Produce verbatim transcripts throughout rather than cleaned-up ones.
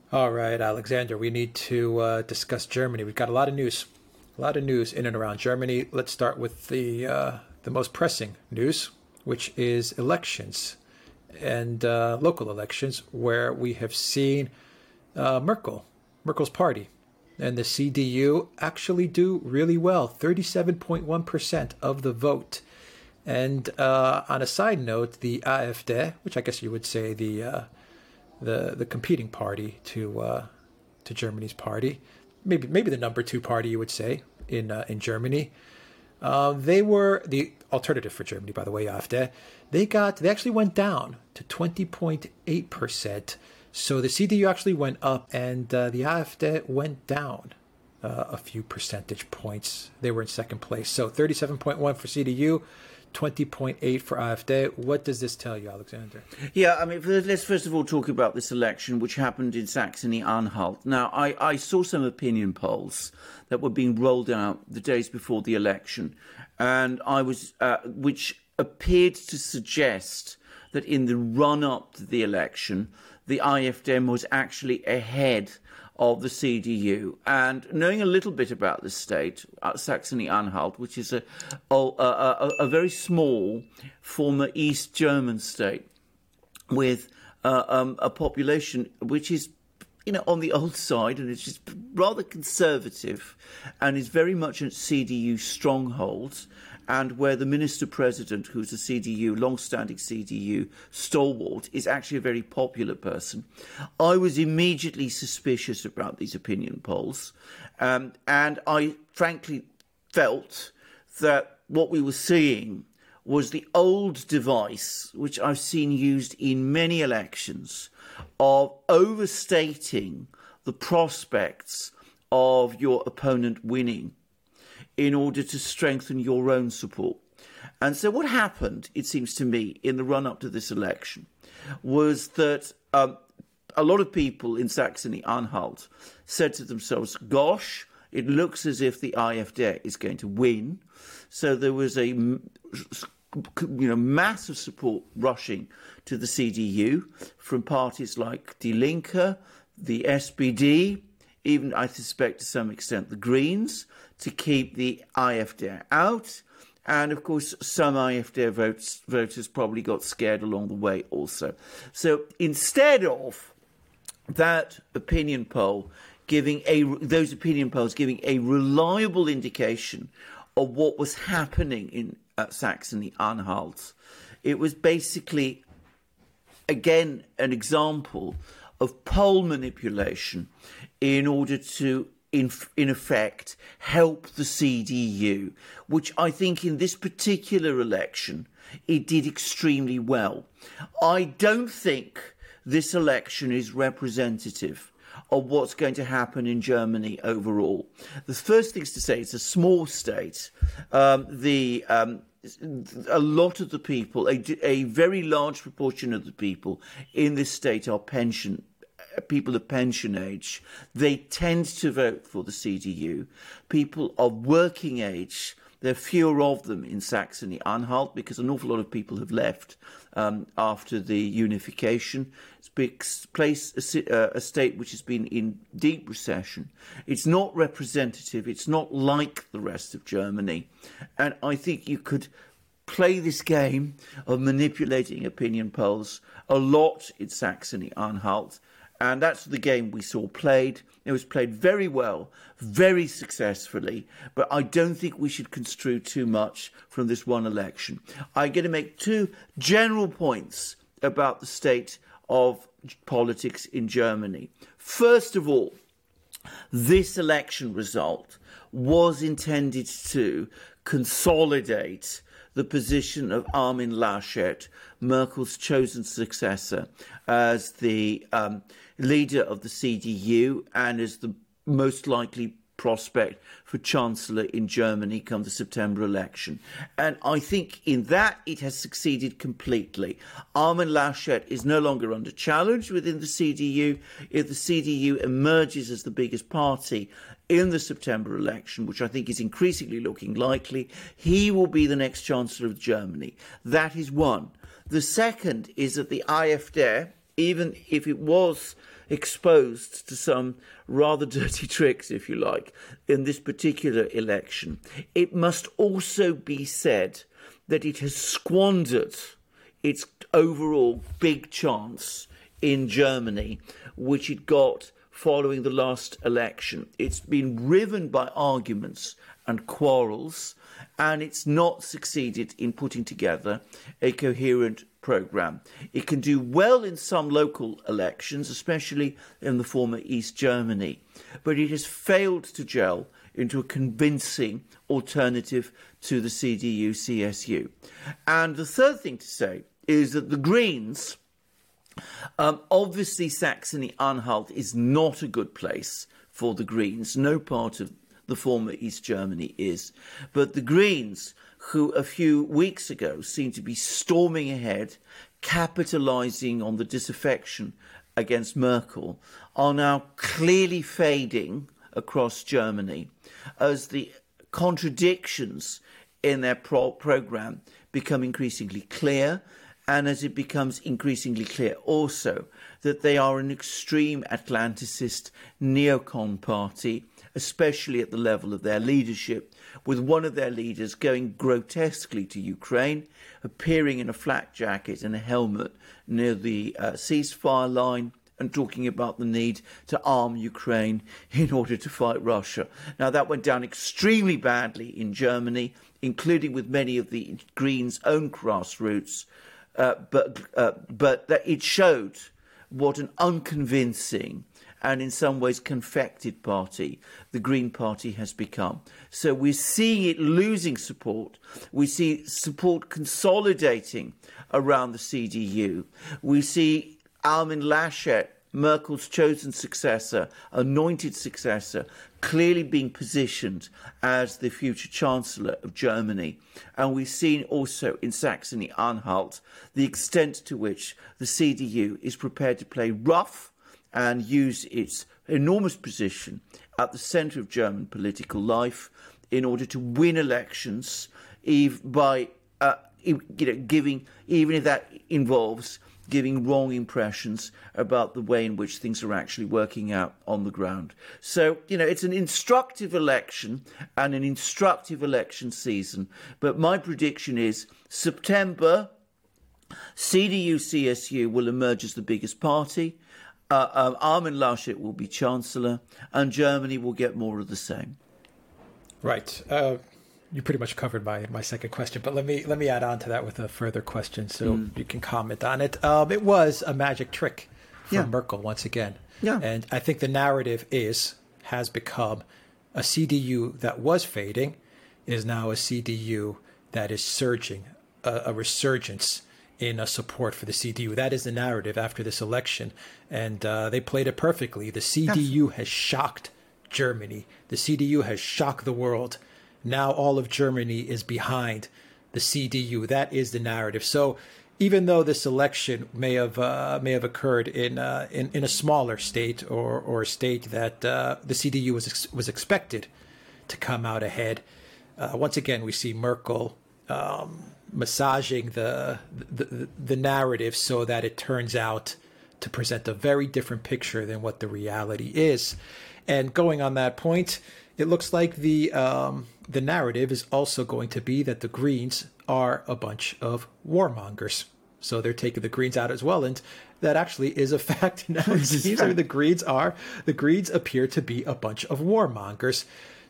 All right, Alexander, we need to uh, discuss Germany. We've got a lot of news, a lot of news in and around Germany. Let's start with the uh, the most pressing news, which is elections and uh, local elections, where we have seen uh, Merkel, Merkel's party, and the C D U actually do really well, thirty-seven point one percent of the vote. And uh, on a side note, the AfD, which I guess you would say the uh, the the competing party to uh, to Germany's party, maybe maybe the number two party you would say in uh, in Germany. Uh, they were the alternative for Germany, by the way, AfD. They got they actually went down to twenty point eight percent. So the C D U actually went up, and uh, the AfD went down uh, a few percentage points. They were in second place. So thirty-seven point one for C D U, twenty point eight for AfD. What does this tell you, Alexander? Yeah, I mean, let's first of all talk about this election, which happened in Saxony-Anhalt. Now, I, I saw some opinion polls that were being rolled out the days before the election, and I was, uh, which appeared to suggest that in the run-up to the election, the AfD was actually ahead of the C D U. And knowing a little bit about the state, uh, Saxony-Anhalt, which is a, a, a, a very small former East German state with uh, um, a population which is, you know, on the old side, and it's just rather conservative, and is very much a C D U stronghold, and where the minister-president, who's a C D U, long-standing C D U stalwart, is actually a very popular person. I was immediately suspicious about these opinion polls, um, and I frankly felt that what we were seeing was the old device, which I've seen used in many elections, of overstating the prospects of your opponent winning in order to strengthen your own support. And so what happened, it seems to me, in the run-up to this election was that um, a lot of people in Saxony-Anhalt said to themselves, gosh, it looks as if the AfD is going to win. So there was a you know, massive support rushing to the C D U from parties like Die Linke, the S P D, even, I suspect, to some extent, the Greens, to keep the AfD out. And, of course, some AfD votes, voters probably got scared along the way also. So instead of that opinion poll giving a, those opinion polls giving a reliable indication of what was happening in uh, Saxony-Anhalt, it was basically, again, an example of poll manipulation in order to, in, in effect, help the C D U, which I think in this particular election, it did extremely well. I don't think this election is representative of what's going to happen in Germany overall. The first thing is to say, it's a small state. Um, the um, a lot of the people, a, a very large proportion of the people in this state are pension people of pension age. They tend to vote for the C D U. People of working age, there are fewer of them in Saxony-Anhalt because an awful lot of people have left um, after the unification. It's a place, a, a state which has been in deep recession. It's not representative. It's not like the rest of Germany. And I think you could play this game of manipulating opinion polls a lot in Saxony-Anhalt. And that's the game we saw played. It was played very well, very successfully, but I don't think we should construe too much from this one election. I'm going to make two general points about the state of politics in Germany. First of all, this election result was intended to consolidate the position of Armin Laschet, Merkel's chosen successor, as the um, leader of the C D U and as the most likely prospect for Chancellor in Germany come the September election. And I think in that it has succeeded completely. Armin Laschet is no longer under challenge within the C D U. If the C D U emerges as the biggest party in the September election, which I think is increasingly looking likely, he will be the next Chancellor of Germany. That is one. The second is that the AfD, even if it was exposed to some rather dirty tricks, if you like, in this particular election. It must also be said that it has squandered its overall big chance in Germany, which it got following the last election. It's been riven by arguments and quarrels, and it's not succeeded in putting together a coherent programme. It can do well in some local elections, especially in the former East Germany, but it has failed to gel into a convincing alternative to the C D U C S U. And the third thing to say is that the Greens, um, obviously Saxony-Anhalt is not a good place for the Greens. No part of the former East Germany is. But the Greens, who a few weeks ago seemed to be storming ahead, capitalising on the disaffection against Merkel, are now clearly fading across Germany as the contradictions in their pro- programme become increasingly clear, and as it becomes increasingly clear also that they are an extreme Atlanticist neocon party, especially at the level of their leadership, with one of their leaders going grotesquely to Ukraine, appearing in a flak jacket and a helmet near the uh, ceasefire line, and talking about the need to arm Ukraine in order to fight Russia. Now, that went down extremely badly in Germany, including with many of the Greens' own grassroots, uh, but, uh, but that it showed what an unconvincing and in some ways confected party the Green Party has become. So we're seeing it losing support. We see support consolidating around the C D U. We see Armin Laschet, Merkel's chosen successor, anointed successor, clearly being positioned as the future Chancellor of Germany. And we've seen also in Saxony-Anhalt the extent to which the C D U is prepared to play rough and use its enormous position at the centre of German political life in order to win elections by uh, you know, giving, even if that involves giving wrong impressions about the way in which things are actually working out on the ground. So, you know, it's an instructive election and an instructive election season. But my prediction is September, C D U C S U will emerge as the biggest party, uh, um, Armin Laschet will be Chancellor, and Germany will get more of the same. Right. Uh, you pretty much covered my, my second question, but let me let me add on to that with a further question so mm. you can comment on it. Um, it was a magic trick from yeah. Merkel once again. Yeah. And I think the narrative is, has become a C D U that was fading is now a C D U that is surging, a, a resurgence in a support for the C D U. That is the narrative after this election. And uh, they played it perfectly. The C D U yes. has shocked Germany. The C D U has shocked the world. Now all of Germany is behind the C D U. That is the narrative. So even though this election may have uh, may have occurred in, uh, in in a smaller state or or a state that uh, the C D U was ex- was expected to come out ahead, uh, once again we see Merkel um, massaging the, the the narrative so that it turns out to present a very different picture than what the reality is. And going on that point, it looks like the um, the narrative is also going to be that the Greens are a bunch of warmongers. So they're taking the Greens out as well, and that actually is a fact. Now it seems like the Greens are the Greens appear to be a bunch of warmongers.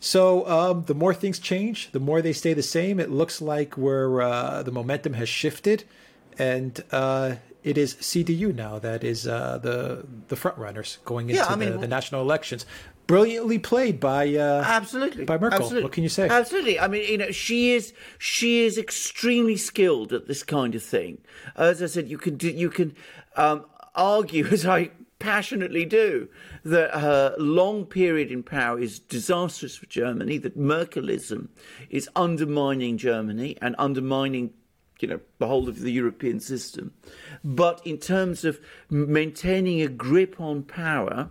So um, the more things change, the more they stay the same. It looks like we're uh, the momentum has shifted, and uh, it is C D U now that is uh, the the front runners going into yeah, I mean, the, the national elections. Brilliantly played by uh, absolutely by Merkel. Absolutely. What can you say? Absolutely. I mean, you know, she is she is extremely skilled at this kind of thing. As I said, you can do, you can um, argue, as I passionately do, that her long period in power is disastrous for Germany. That Merkelism is undermining Germany and undermining, you know, the whole of the European system. But in terms of maintaining a grip on power,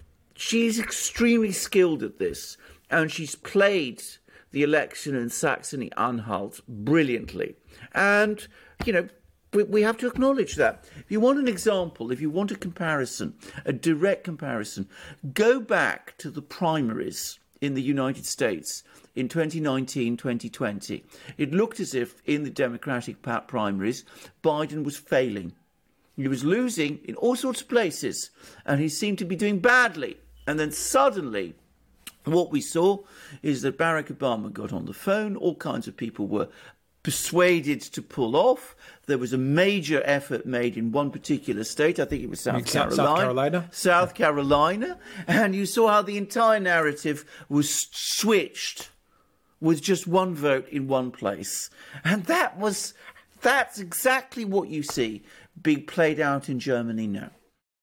she's extremely skilled at this, and she's played the election in Saxony-Anhalt brilliantly. And, you know, we, we have to acknowledge that. If you want an example, if you want a comparison, a direct comparison, go back to the primaries in the United States in twenty nineteen, twenty twenty. It looked as if in the Democratic primaries, Biden was failing. He was losing in all sorts of places, and he seemed to be doing badly. And then suddenly, what we saw is that Barack Obama got on the phone, all kinds of people were persuaded to pull off. There was a major effort made in one particular state. I think it was South Carolina. South Carolina. South Carolina. And you saw how the entire narrative was switched with just one vote in one place. And that was, that's exactly what you see being played out in Germany now.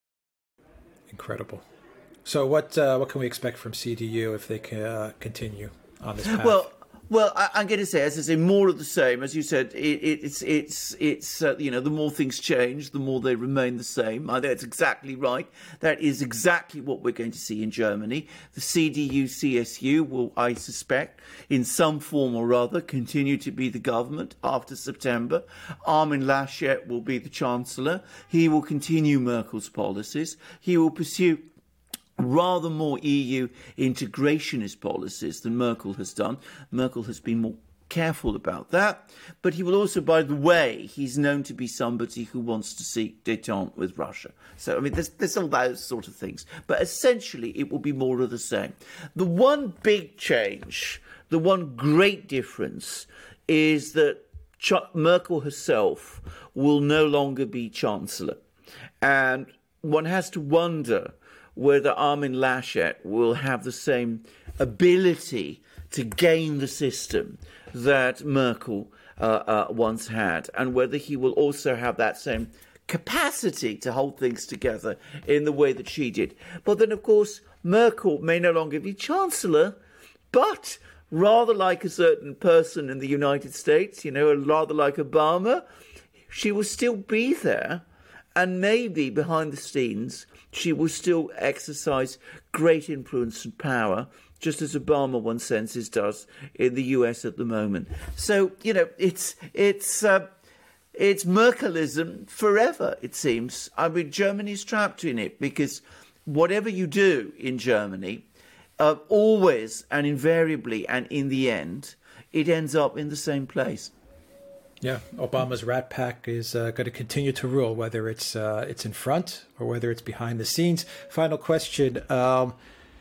Incredible. So what uh, what can we expect from C D U if they can uh, continue on this path? Well, Well, I, I'm going to say, as I say, more of the same. As you said, it, it, it's it's it's uh, you know, the more things change, the more they remain the same. I think that's exactly right. That is exactly what we're going to see in Germany. The C D U C S U will, I suspect, in some form or other, continue to be the government after September. Armin Laschet will be the Chancellor. He will continue Merkel's policies. He will pursue rather more E U integrationist policies than Merkel has done. Merkel has been more careful about that. But he will also, by the way, he's known to be somebody who wants to seek détente with Russia. So, I mean, there's, there's all those sort of things. But essentially, it will be more of the same. The one big change, the one great difference is that Ch- Merkel herself will no longer be Chancellor. And one has to wonder whether Armin Laschet will have the same ability to game the system that Merkel uh, uh, once had, and whether he will also have that same capacity to hold things together in the way that she did. But then, of course, Merkel may no longer be Chancellor, but rather like a certain person in the United States, you know, rather like Obama, she will still be there, and maybe behind the scenes she will still exercise great influence and power, just as Obama, one senses, does in the U S at the moment. So, you know, it's it's uh, it's Merkelism forever, it seems. I mean, Germany's trapped in it because whatever you do in Germany, uh, always and invariably and in the end, it ends up in the same place. Yeah, Obama's Rat Pack is uh, going to continue to rule, whether it's uh, it's in front or whether it's behind the scenes. Final question: um,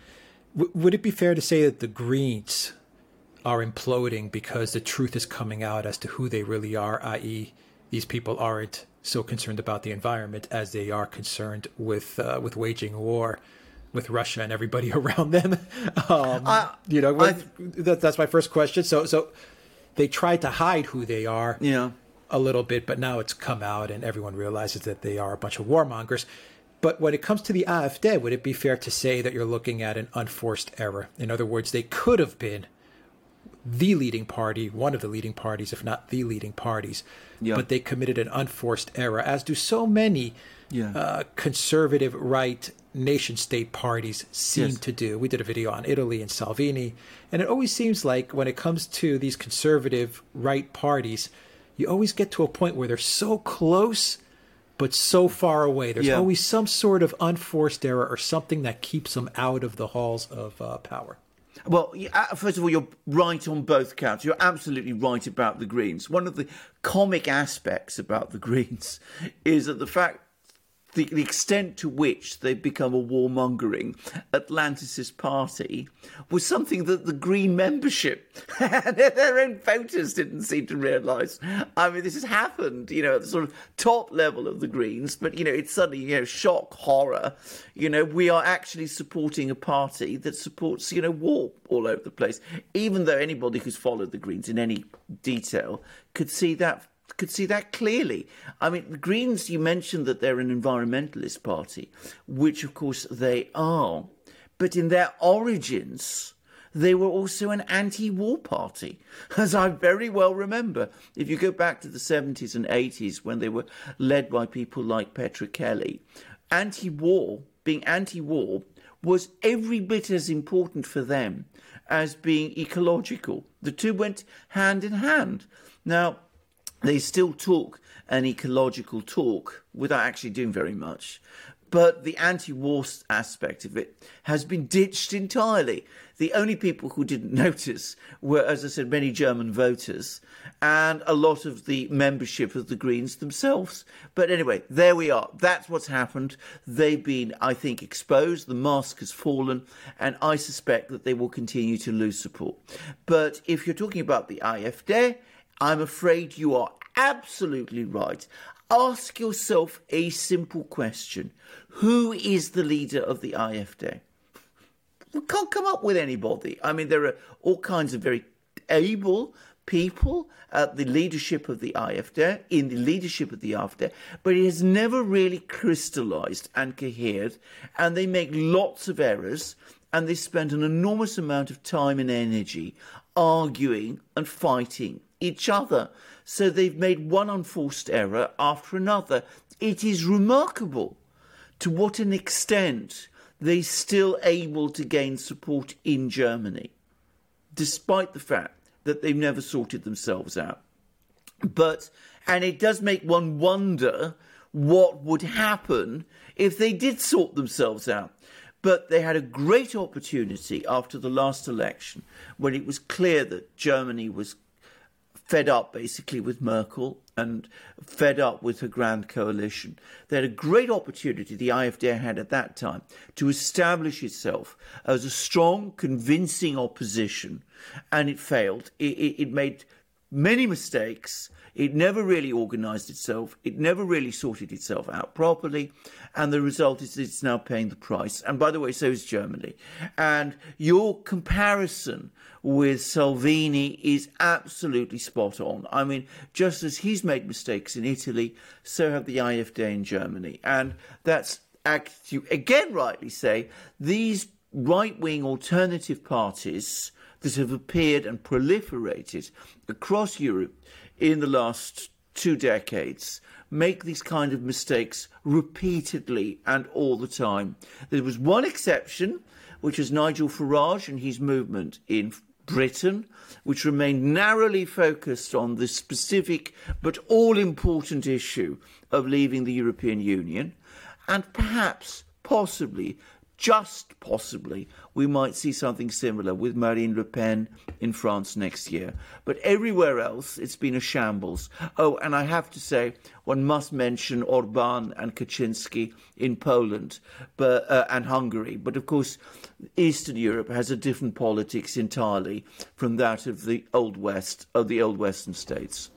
w- would it be fair to say that the Greens are imploding because the truth is coming out as to who they really are, that is, these people aren't so concerned about the environment as they are concerned with uh, with waging war with Russia and everybody around them? um, uh, you know, I, that, that's my first question. So, so. They tried to hide who they are yeah. a little bit, but now it's come out and everyone realizes that they are a bunch of warmongers. But when it comes to the AfD, would it be fair to say that you're looking at an unforced error? In other words, they could have been the leading party, one of the leading parties, if not the leading parties, yeah. but they committed an unforced error, as do so many yeah. uh, conservative right nation-state parties seem yes. to do. We did a video on Italy and Salvini, and it always seems like when it comes to these conservative right parties, you always get to a point where they're so close but so far away. There's yeah. always some sort of unforced error or something that keeps them out of the halls of uh, power. Well, first of all, you're right on both counts. You're absolutely right about the Greens. One of the comic aspects about the Greens is that the fact The, the extent to which they've become a warmongering Atlanticist party was something that the Green membership and their own voters didn't seem to realise. I mean, this has happened, you know, at the sort of top level of the Greens, but, you know, it's suddenly, you know, shock, horror. You know, we are actually supporting a party that supports, you know, war all over the place, even though anybody who's followed the Greens in any detail could see that could see that clearly. I mean, the Greens, you mentioned that they're an environmentalist party, which, of course, they are. But in their origins, they were also an anti-war party, as I very well remember. If you go back to the seventies and eighties, when they were led by people like Petra Kelly, anti-war, being anti-war, was every bit as important for them as being ecological. The two went hand in hand. Now, They still talk an ecological talk without actually doing very much. But the anti-war aspect of it has been ditched entirely. The only people who didn't notice were, as I said, many German voters and a lot of the membership of the Greens themselves. But anyway, there we are. That's what's happened. They've been, I think, exposed. The mask has fallen, and I suspect that they will continue to lose support. But if you're talking about the AfD, I'm afraid you are absolutely right. Ask yourself a simple question. Who is the leader of the AfD? We can't come up with anybody. I mean, there are all kinds of very able people at the leadership of the AfD, in the leadership of the AfD, but it has never really crystallized and cohered, and they make lots of errors, and they spend an enormous amount of time and energy arguing and fighting each other. So they've made one unforced error after another. It is remarkable to what an extent they're still able to gain support in Germany, despite the fact that they've never sorted themselves out. But, and it does make one wonder what would happen if they did sort themselves out. But they had a great opportunity after the last election, when it was clear that Germany was fed up basically with Merkel and fed up with her grand coalition. They had a great opportunity, the AfD had at that time, to establish itself as a strong, convincing opposition, and it failed. It, it, it made many mistakes. It never really organised itself. It never really sorted itself out properly. And the result is it's now paying the price. And by the way, so is Germany. And your comparison with Salvini is absolutely spot on. I mean, just as he's made mistakes in Italy, so have the AfD in Germany. And that's, as you again rightly say, these right-wing alternative parties that have appeared and proliferated across Europe in the last two decades make these kind of mistakes repeatedly and all the time. There was one exception, which was Nigel Farage and his movement in Britain, which remained narrowly focused on the specific but all-important issue of leaving the European Union. And perhaps, possibly, just possibly, we might see something similar with Marine Le Pen in France next year. But everywhere else, it's been a shambles. Oh, and I have to say, one must mention Orbán and Kaczynski in Poland but, uh, and Hungary. But of course, Eastern Europe has a different politics entirely from that of the Old West, of the old Western states.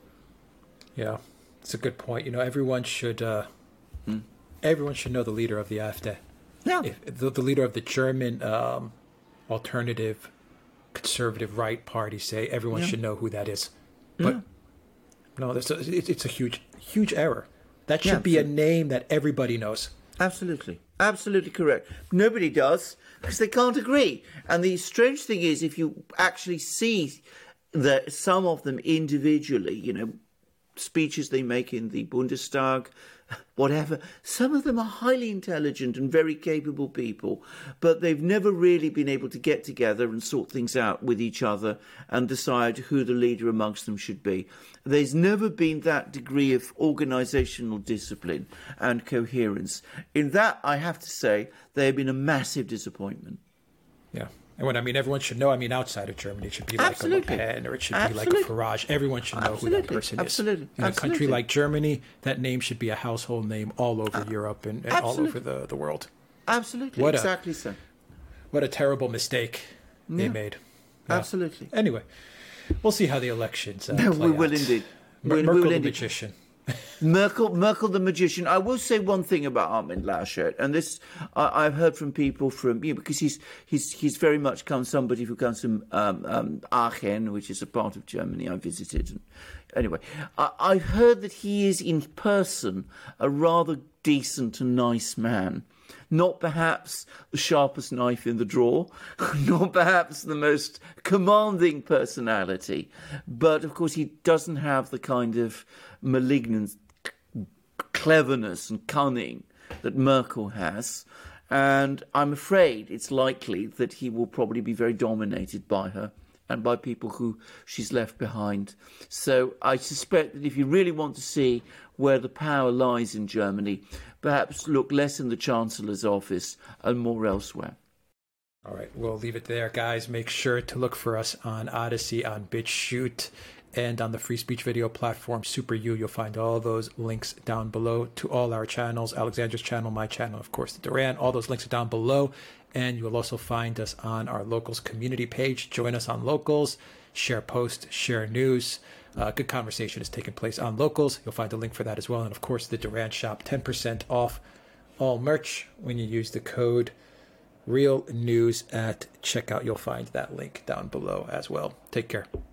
Yeah, it's a good point. You know, everyone should, uh, hmm? everyone should know the leader of the AfD. Yeah. If the, the leader of the German um, alternative conservative right party, say, everyone yeah. should know who that is. But yeah. no, that's a, it, it's a huge, huge error. That should yeah, be a name that everybody knows. Absolutely. Absolutely correct. Nobody does because they can't agree. And the strange thing is, if you actually see that some of them individually, you know, speeches they make in the Bundestag, whatever, some of them are highly intelligent and very capable people, but they've never really been able to get together and sort things out with each other and decide who the leader amongst them should be. There's never been that degree of organisational discipline and coherence. In that, I have to say, they have been a massive disappointment. Yeah. And when I mean everyone should know, I mean outside of Germany, it should be like Absolutely. a Le Pen or it should Absolutely. be like a Farage. Everyone should know Absolutely. who that person Absolutely. is. In Absolutely. a country like Germany, that name should be a household name all over uh, Europe and, and all over the, the world. Absolutely, what exactly a, so. What a terrible mistake yeah. they made. Yeah. Absolutely. Anyway, we'll see how the elections uh, no, play we will out. indeed. Mer- we, Merkel we will the indeed. magician. Merkel, Merkel the magician. I will say one thing about Armin Laschet, and this I, I've heard from people from you know, because he's he's he's very much come somebody who comes from um, um, Aachen, which is a part of Germany I visited. And anyway, I, I've heard that he is in person a rather decent and nice man. Not perhaps the sharpest knife in the drawer, not perhaps the most commanding personality, but of course he doesn't have the kind of malignant cleverness and cunning that Merkel has. And I'm afraid it's likely that he will probably be very dominated by her and by people who she's left behind. So I suspect that if you really want to see where the power lies in Germany, perhaps look less in the Chancellor's office and more elsewhere. All right, we'll leave it there, guys. Make sure to look for us on Odyssey, on BitChute, and on the free speech video platform SuperU. You'll find all those links down below to all our channels, Alexandra's channel, my channel, of course, the Duran. All those links are down below. And you will also find us on our Locals community page. Join us on Locals, share posts, share news. Uh, good conversation is taking place on Locals. You'll find a link for that as well. And of course, the Duran Shop, ten percent off all merch when you use the code Real News at checkout. You'll find that link down below as well. Take care.